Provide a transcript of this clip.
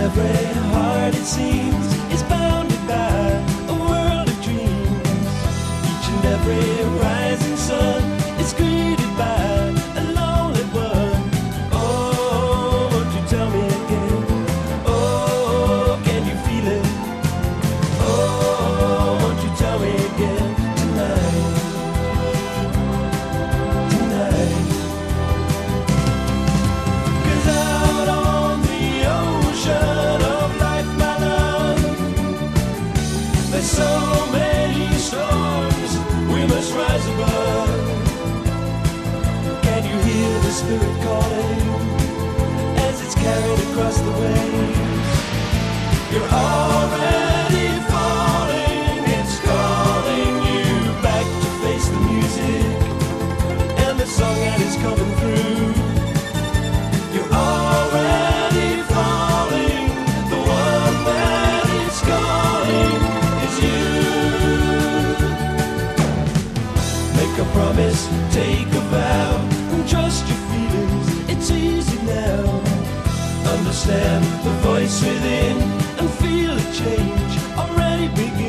every heart, it seems, is bounded by a world of dreams. Each and every rising sun is greeted by a lonely one. Oh, won't you tell me again? Oh, can you feel it? Oh, won't you tell me again tonight? Tonight. 'Cause out on the ocean of life, my love, there's so many storms we must rise above. Can you hear the spirit calling as it's carried across the waves? You're already falling, it's calling you back to face the music and the song that is coming through. You're already falling, the one that is calling is you. Make a promise, take a vow, and trust your feelings, it's easy now. Understand the voice within and feel a change already begin.